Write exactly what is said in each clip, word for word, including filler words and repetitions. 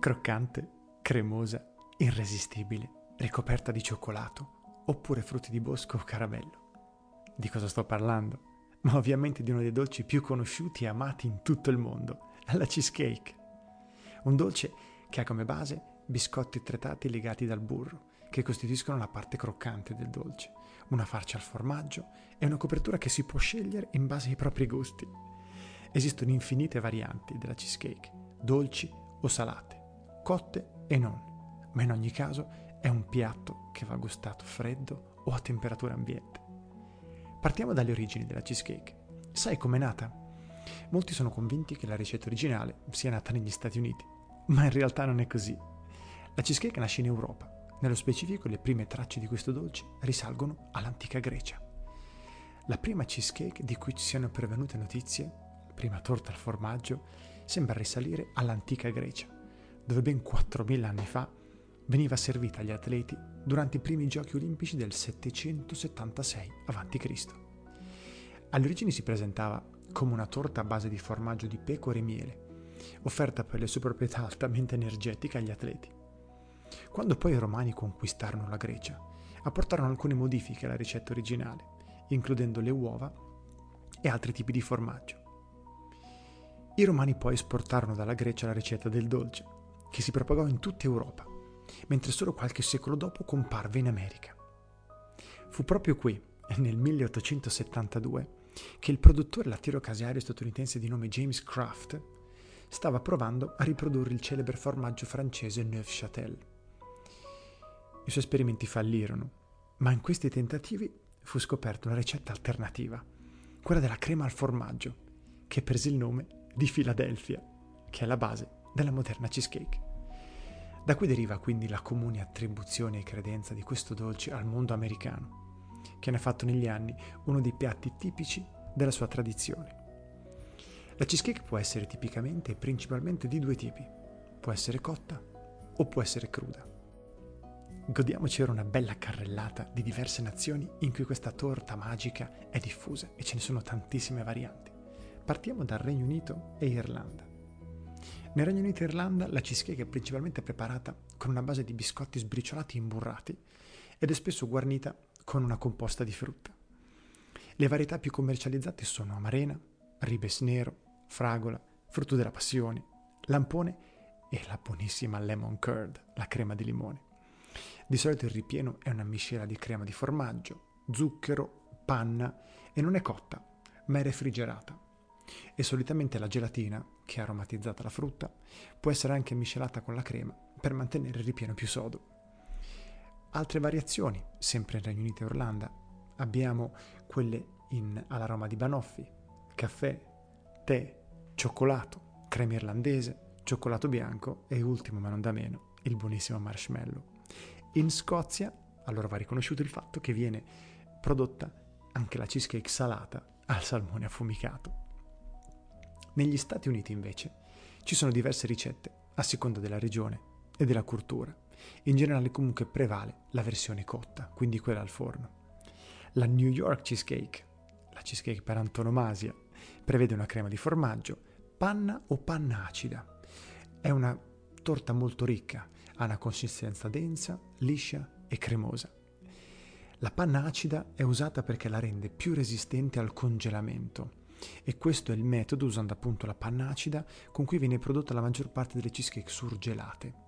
croccante, cremosa, irresistibile, ricoperta di cioccolato, oppure frutti di bosco o caramello. Di cosa sto parlando? Ma ovviamente di uno dei dolci più conosciuti e amati in tutto il mondo, la cheesecake. Un dolce che ha come base biscotti tritati legati dal burro, che costituiscono la parte croccante del dolce, una farcia al formaggio e una copertura che si può scegliere in base ai propri gusti. Esistono infinite varianti della cheesecake, dolci o salate, cotte e non, ma in ogni caso è un piatto che va gustato freddo o a temperatura ambiente. Partiamo dalle origini della cheesecake. Sai com'è nata? Molti sono convinti che la ricetta originale sia nata negli Stati Uniti, ma in realtà non è così. La cheesecake nasce in Europa. Nello specifico, le prime tracce di questo dolce risalgono all'antica Grecia. La prima cheesecake di cui ci siano pervenute notizie, prima torta al formaggio, sembra risalire all'antica Grecia, dove ben quattromila anni fa veniva servita agli atleti durante i primi giochi olimpici del settecentosettantasei avanti Cristo Alle origini si presentava come una torta a base di formaggio di pecore e miele, offerta per le sue proprietà altamente energetiche agli atleti. Quando poi i Romani conquistarono la Grecia, apportarono alcune modifiche alla ricetta originale, includendo le uova e altri tipi di formaggio. I Romani poi esportarono dalla Grecia la ricetta del dolce, che si propagò in tutta Europa, mentre solo qualche secolo dopo comparve in America. Fu proprio qui, nel milleottocentosettantadue, che il produttore lattiero-caseario statunitense di nome James Kraft stava provando a riprodurre il celebre formaggio francese Neufchâtel. I suoi esperimenti fallirono, ma in questi tentativi fu scoperta una ricetta alternativa, quella della crema al formaggio, che prese il nome di Philadelphia, che è la base della moderna cheesecake. Da qui deriva quindi la comune attribuzione e credenza di questo dolce al mondo americano, che ne ha fatto negli anni uno dei piatti tipici della sua tradizione. La cheesecake può essere tipicamente e principalmente di due tipi, può essere cotta o può essere cruda. Godiamoci ora una bella carrellata di diverse nazioni in cui questa torta magica è diffusa e ce ne sono tantissime varianti. Partiamo dal Regno Unito e Irlanda. Nel Regno Unito e Irlanda la cheesecake è principalmente preparata con una base di biscotti sbriciolati e imburrati ed è spesso guarnita con una composta di frutta. Le varietà più commercializzate sono amarena, ribes nero, fragola, frutto della passione, lampone e la buonissima lemon curd, la crema di limone. Di solito il ripieno è una miscela di crema di formaggio, zucchero, panna e non è cotta, ma è refrigerata. E solitamente la gelatina, che è aromatizzata alla frutta, può essere anche miscelata con la crema per mantenere il ripieno più sodo. Altre variazioni, sempre in Regno Unito e Irlanda, abbiamo quelle in, all'aroma di banoffee, caffè, tè, cioccolato, crema irlandese, cioccolato bianco e ultimo ma non da meno, il buonissimo marshmallow. In Scozia, allora va riconosciuto il fatto che viene prodotta anche la cheesecake salata al salmone affumicato. Negli Stati Uniti invece ci sono diverse ricette a seconda della regione e della cultura. In generale comunque prevale la versione cotta, quindi quella al forno. La New York cheesecake, la cheesecake per antonomasia, prevede una crema di formaggio, panna o panna acida. È una torta molto ricca, ha una consistenza densa, liscia e cremosa. La panna acida è usata perché la rende più resistente al congelamento e questo è il metodo, usando appunto la panna acida, con cui viene prodotta la maggior parte delle cheesecake surgelate.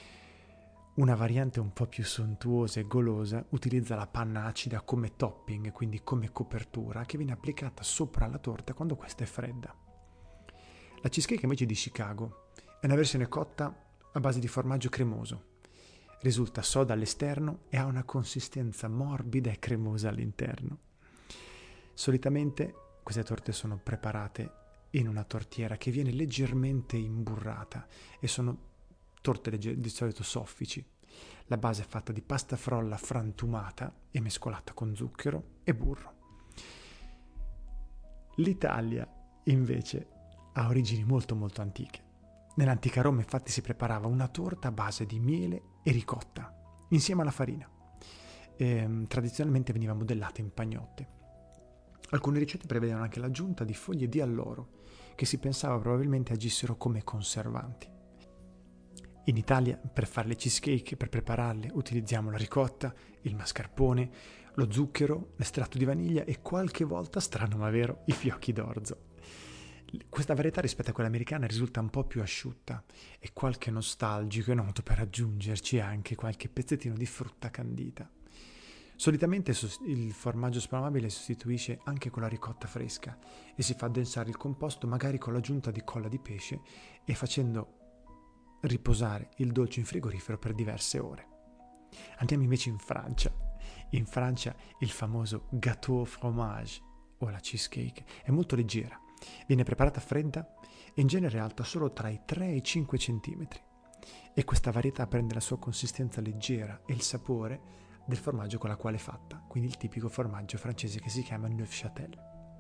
Una variante un po' più sontuosa e golosa utilizza la panna acida come topping, quindi come copertura, che viene applicata sopra la torta quando questa è fredda. La cheesecake invece di Chicago è una versione cotta a base di formaggio cremoso. Risulta soda all'esterno e ha una consistenza morbida e cremosa all'interno. Solitamente queste torte sono preparate in una tortiera che viene leggermente imburrata e sono torte legger- di solito soffici. La base è fatta di pasta frolla frantumata e mescolata con zucchero e burro. L'Italia, invece, ha origini molto molto antiche. Nell'antica Roma infatti si preparava una torta a base di miele e ricotta, insieme alla farina. E, tradizionalmente veniva modellata in pagnotte. Alcune ricette prevedevano anche l'aggiunta di foglie di alloro, che si pensava probabilmente agissero come conservanti. In Italia, per fare le cheesecake, per prepararle, utilizziamo la ricotta, il mascarpone, lo zucchero, l'estratto di vaniglia e qualche volta, strano ma vero, i fiocchi d'orzo. Questa varietà rispetto a quella americana risulta un po' più asciutta e qualche nostalgico è noto per aggiungerci anche qualche pezzettino di frutta candita. Solitamente il formaggio spalmabile sostituisce anche con la ricotta fresca e si fa addensare il composto magari con l'aggiunta di colla di pesce e facendo riposare il dolce in frigorifero per diverse ore. Andiamo invece in Francia. In Francia il famoso gâteau au fromage o la cheesecake è molto leggera, viene preparata fredda e in genere alta solo tra i tre e i cinque centimetri e questa varietà prende la sua consistenza leggera e il sapore del formaggio con la quale è fatta, quindi il tipico formaggio francese che si chiama Neufchâtel.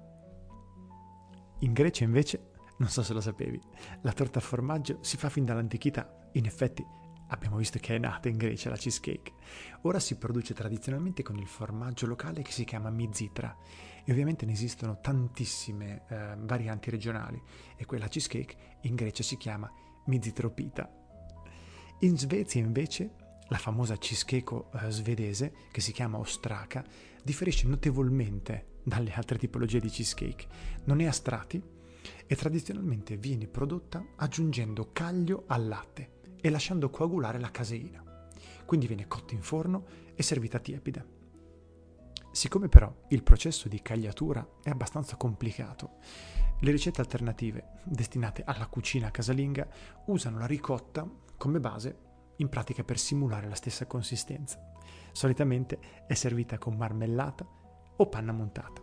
In Grecia invece, non so se lo sapevi, la torta al formaggio si fa fin dall'antichità. In effetti abbiamo visto che è nata in Grecia la cheesecake. Ora si produce tradizionalmente con il formaggio locale che si chiama mizitra e ovviamente ne esistono tantissime eh, varianti regionali e quella cheesecake in Grecia si chiama mizitropita. In Svezia invece la famosa cheesecake eh, svedese, che si chiama ostraka, differisce notevolmente dalle altre tipologie di cheesecake. Non è a strati e tradizionalmente viene prodotta aggiungendo caglio al latte e lasciando coagulare la caseina. Quindi viene cotta in forno e servita tiepida. Siccome però il processo di cagliatura è abbastanza complicato, le ricette alternative destinate alla cucina casalinga usano la ricotta come base in pratica per simulare la stessa consistenza. Solitamente è servita con marmellata o panna montata.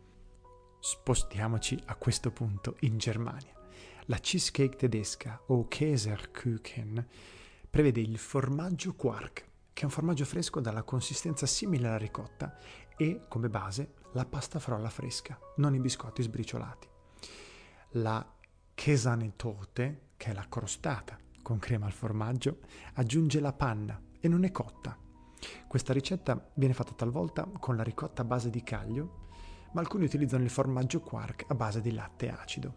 Spostiamoci a questo punto in Germania. La cheesecake tedesca o Käserkuchen prevede il formaggio quark, che è un formaggio fresco dalla consistenza simile alla ricotta e come base la pasta frolla fresca, non i biscotti sbriciolati. La Käsetorte, che è la crostata con crema al formaggio, aggiunge la panna e non è cotta. Questa ricetta viene fatta talvolta con la ricotta a base di caglio, ma alcuni utilizzano il formaggio quark a base di latte acido.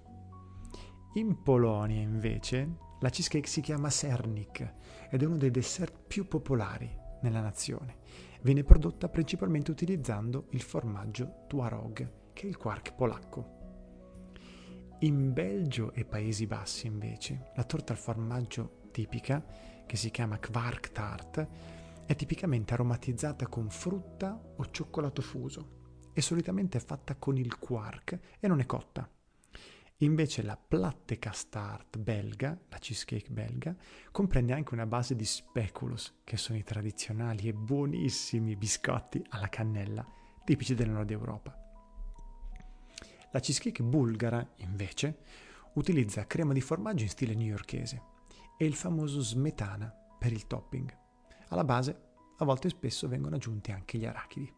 In Polonia, invece, la cheesecake si chiama sernik ed è uno dei dessert più popolari nella nazione. Viene prodotta principalmente utilizzando il formaggio Twaróg, che è il quark polacco. In Belgio e Paesi Bassi, invece, la torta al formaggio tipica, che si chiama kwarktart, è tipicamente aromatizzata con frutta o cioccolato fuso e solitamente è fatta con il quark e non è cotta. Invece la plattekastaart belga, la cheesecake belga, comprende anche una base di speculoos, che sono i tradizionali e buonissimi biscotti alla cannella, tipici del nord Europa. La cheesecake bulgara, invece, utilizza crema di formaggio in stile newyorkese e il famoso smetana per il topping. Alla base, a volte e spesso vengono aggiunti anche gli arachidi.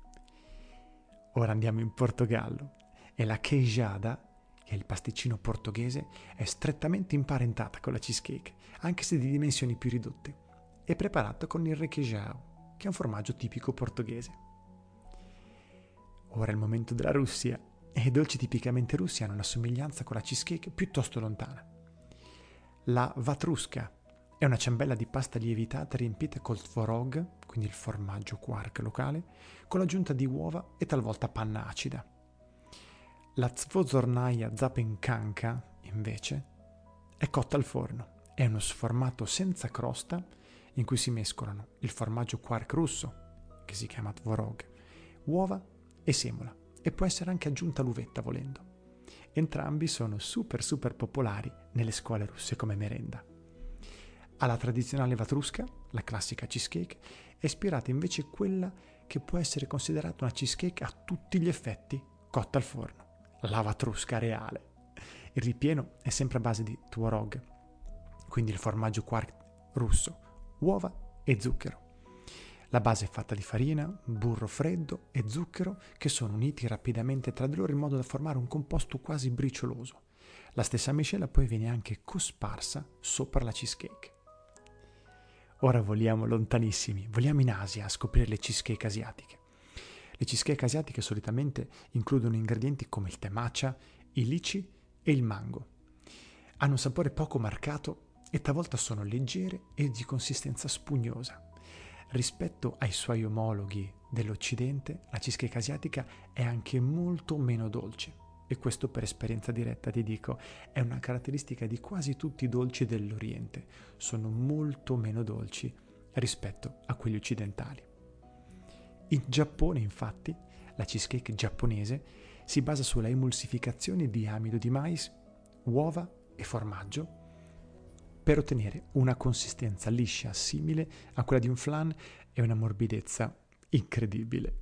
Ora andiamo in Portogallo e la queijada, che è il pasticcino portoghese, è strettamente imparentata con la cheesecake, anche se di dimensioni più ridotte. È preparata con il requeijão, che è un formaggio tipico portoghese. Ora è il momento della Russia. E i dolci tipicamente russi hanno una somiglianza con la cheesecake piuttosto lontana. La vatruska è una ciambella di pasta lievitata riempita col tvorog, quindi il formaggio quark locale, con l'aggiunta di uova e talvolta panna acida. La zvozornaja zapenkanka, invece, è cotta al forno. È uno sformato senza crosta in cui si mescolano il formaggio quark russo, che si chiama tvorog, uova e semola. E può essere anche aggiunta l'uvetta volendo. Entrambi sono super super popolari nelle scuole russe come merenda. Alla tradizionale vatruska, la classica cheesecake, è ispirata invece quella che può essere considerata una cheesecake a tutti gli effetti cotta al forno, la vatruska reale. Il ripieno è sempre a base di tvorog, quindi il formaggio quark russo, uova e zucchero. La base è fatta di farina, burro freddo e zucchero che sono uniti rapidamente tra di loro in modo da formare un composto quasi bricioloso. La stessa miscela poi viene anche cosparsa sopra la cheesecake. Ora voliamo lontanissimi, voliamo in Asia a scoprire le cheesecake asiatiche. Le cheesecake asiatiche solitamente includono ingredienti come il tè matcha, il lychee e il mango. Hanno un sapore poco marcato e talvolta sono leggere e di consistenza spugnosa. Rispetto ai suoi omologhi dell'Occidente, la cheesecake asiatica è anche molto meno dolce. E questo per esperienza diretta ti dico, è una caratteristica di quasi tutti i dolci dell'Oriente. Sono molto meno dolci rispetto a quelli occidentali. In Giappone, infatti, la cheesecake giapponese si basa sulla emulsificazione di amido di mais, uova e formaggio per ottenere una consistenza liscia simile a quella di un flan e una morbidezza incredibile.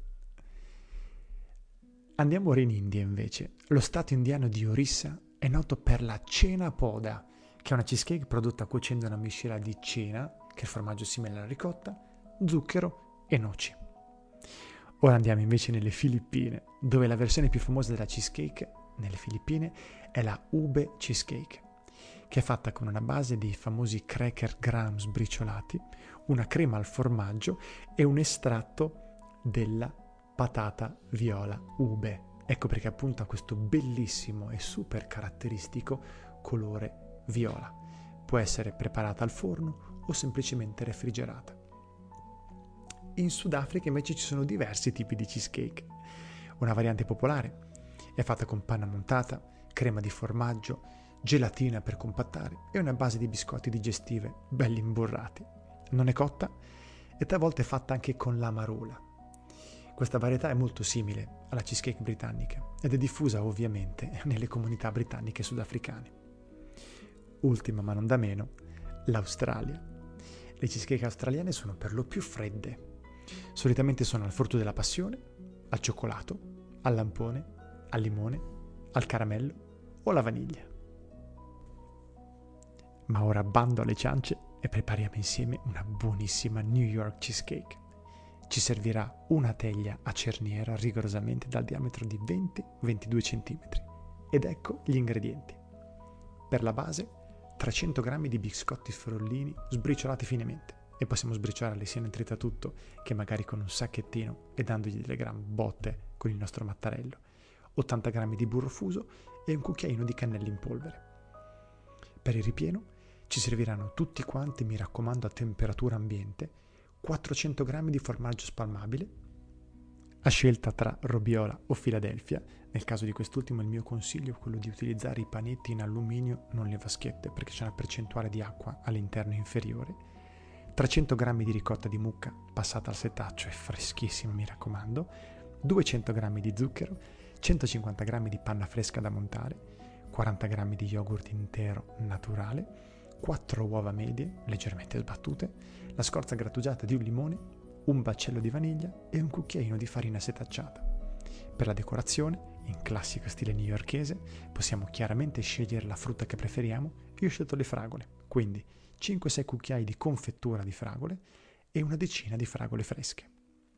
Andiamo ora in India invece. Lo stato indiano di Orissa è noto per la cena poda, che è una cheesecake prodotta cuocendo una miscela di cena, che è il formaggio simile alla ricotta, zucchero e noci. Ora andiamo invece nelle Filippine, dove la versione più famosa della cheesecake nelle Filippine è la ube cheesecake, che è fatta con una base di famosi cracker graham sbriciolati, una crema al formaggio e un estratto della patata viola ube. Ecco perché appunto ha questo bellissimo e super caratteristico colore viola. Può essere preparata al forno o semplicemente refrigerata. In Sudafrica invece ci sono diversi tipi di cheesecake. Una variante popolare è fatta con panna montata, crema di formaggio, gelatina per compattare e una base di biscotti digestive belli imburrati. Non è cotta e talvolta è fatta anche con la marula. Questa varietà è molto simile alla cheesecake britannica ed è diffusa ovviamente nelle comunità britanniche e sudafricane. Ultima ma non da meno, l'Australia. Le cheesecake australiane sono per lo più fredde. Solitamente sono al frutto della passione, al cioccolato, al lampone, al limone, al caramello o alla vaniglia. Ma ora bando alle ciance e prepariamo insieme una buonissima New York cheesecake. Ci servirà una teglia a cerniera rigorosamente dal diametro di venti ventidue centimetri. Ed ecco gli ingredienti. Per la base, trecento grammi di biscotti frollini sbriciolati finemente. E possiamo sbriciolarli sia nel tritatutto che magari con un sacchettino e dandogli delle gran botte con il nostro mattarello. ottanta grammi di burro fuso e un cucchiaino di cannella in polvere. Per il ripieno ci serviranno tutti quanti, mi raccomando, a temperatura ambiente, quattrocento grammi di formaggio spalmabile, a scelta tra Robiola o Philadelphia. Nel caso di quest'ultimo il mio consiglio è quello di utilizzare i panetti in alluminio, non le vaschette, perché c'è una percentuale di acqua all'interno inferiore, trecento grammi di ricotta di mucca passata al setaccio e freschissima, mi raccomando, duecento grammi di zucchero, centocinquanta grammi di panna fresca da montare, quaranta grammi di yogurt intero naturale, quattro uova medie leggermente sbattute, la scorza grattugiata di un limone, un baccello di vaniglia e un cucchiaino di farina setacciata. Per la decorazione, in classico stile newyorkese, possiamo chiaramente scegliere la frutta che preferiamo. Io ho scelto le fragole, quindi cinque sei cucchiai di confettura di fragole e una decina di fragole fresche.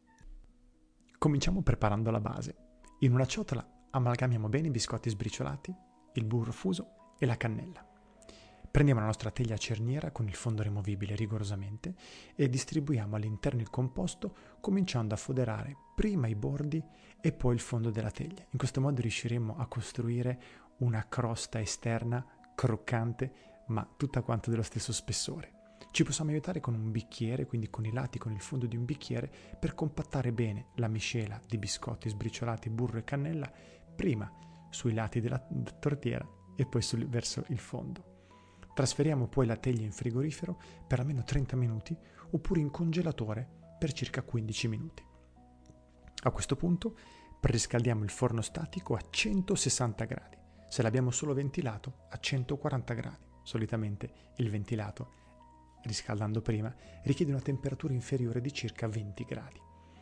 Cominciamo preparando la base. In una ciotola amalgamiamo bene i biscotti sbriciolati, il burro fuso e la cannella. Prendiamo la nostra teglia a cerniera con il fondo rimovibile rigorosamente e distribuiamo all'interno il composto cominciando a foderare prima i bordi e poi il fondo della teglia. In questo modo riusciremo a costruire una crosta esterna croccante ma tutta quanto dello stesso spessore. Ci possiamo aiutare con un bicchiere, quindi con i lati, con il fondo di un bicchiere, per compattare bene la miscela di biscotti sbriciolati, burro e cannella, prima sui lati della tortiera e poi sul, verso il fondo. Trasferiamo poi la teglia in frigorifero per almeno trenta minuti oppure in congelatore per circa quindici minuti. A questo punto preriscaldiamo il forno statico a centosessanta gradi. Se l'abbiamo solo ventilato, a centoquaranta gradi. Solitamente il ventilato, riscaldando prima, richiede una temperatura inferiore di circa venti gradi.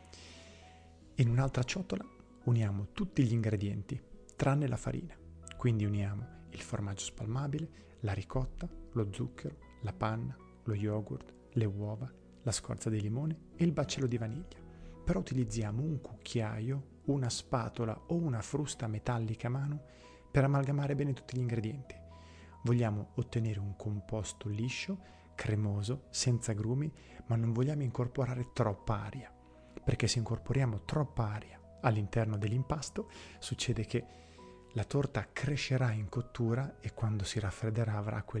In un'altra ciotola uniamo tutti gli ingredienti, tranne la farina. Quindi uniamo il formaggio spalmabile, la ricotta, lo zucchero, la panna, lo yogurt, le uova, la scorza di limone e il baccello di vaniglia. Però utilizziamo un cucchiaio, una spatola o una frusta metallica a mano per amalgamare bene tutti gli ingredienti. Vogliamo ottenere un composto liscio, cremoso, senza grumi, ma non vogliamo incorporare troppa aria, perché se incorporiamo troppa aria all'interno dell'impasto succede che la torta crescerà in cottura e quando si raffredderà avrà quelle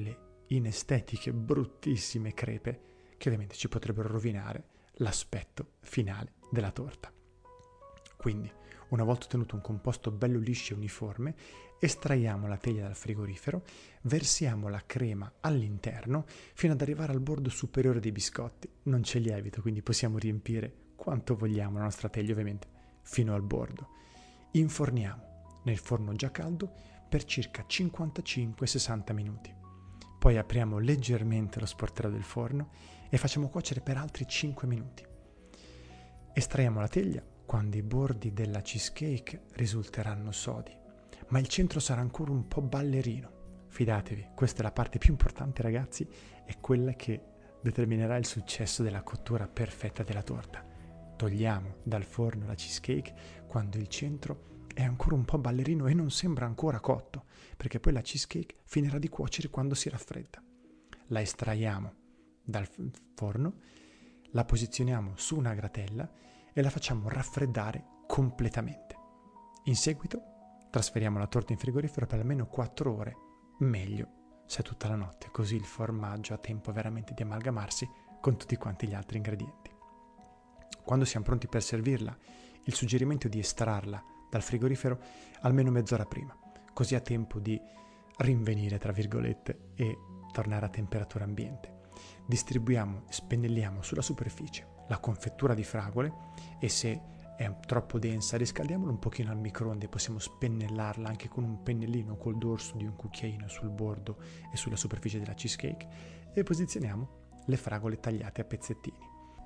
inestetiche, bruttissime crepe che ovviamente ci potrebbero rovinare l'aspetto finale della torta. Quindi, una volta ottenuto un composto bello liscio e uniforme, estraiamo la teglia dal frigorifero, versiamo la crema all'interno fino ad arrivare al bordo superiore dei biscotti. Non c'è lievito, quindi possiamo riempire quanto vogliamo la nostra teglia, ovviamente, fino al bordo. Inforniamo nel forno già caldo per circa cinquantacinque sessanta minuti. Poi apriamo leggermente lo sportello del forno e facciamo cuocere per altri cinque minuti. Estraiamo la teglia quando i bordi della cheesecake risulteranno sodi, ma il centro sarà ancora un po' ballerino. Fidatevi, questa è la parte più importante, ragazzi, è quella che determinerà il successo della cottura perfetta della torta. Togliamo dal forno la cheesecake quando il centro è ancora un po' ballerino e non sembra ancora cotto, perché poi la cheesecake finirà di cuocere quando si raffredda. La estraiamo dal forno, la posizioniamo su una gratella e la facciamo raffreddare completamente. In seguito trasferiamo la torta in frigorifero per almeno quattro ore, meglio se è tutta la notte, così il formaggio ha tempo veramente di amalgamarsi con tutti quanti gli altri ingredienti. Quando siamo pronti per servirla, il suggerimento è di estrarla dal frigorifero almeno mezz'ora prima, così ha tempo di rinvenire, tra virgolette, e tornare a temperatura ambiente. Distribuiamo e spennelliamo sulla superficie la confettura di fragole e se è troppo densa riscaldiamola un pochino al microonde, possiamo spennellarla anche con un pennellino col dorso di un cucchiaino sul bordo e sulla superficie della cheesecake e posizioniamo le fragole tagliate a pezzettini.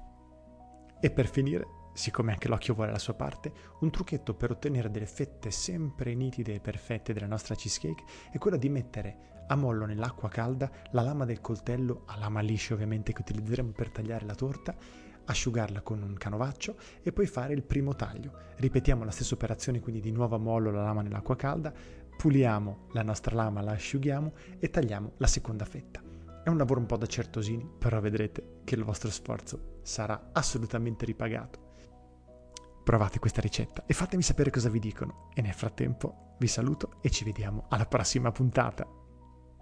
E per finire, siccome anche l'occhio vuole la sua parte, un trucchetto per ottenere delle fette sempre nitide e perfette della nostra cheesecake è quello di mettere a mollo nell'acqua calda la lama del coltello, a lama liscia ovviamente che utilizzeremo per tagliare la torta, asciugarla con un canovaccio e poi fare il primo taglio. Ripetiamo la stessa operazione, quindi di nuovo a mollo la lama nell'acqua calda, puliamo la nostra lama, la asciughiamo e tagliamo la seconda fetta. È un lavoro un po' da certosini, però vedrete che il vostro sforzo sarà assolutamente ripagato. Provate questa ricetta e fatemi sapere cosa vi dicono. E nel frattempo vi saluto e ci vediamo alla prossima puntata.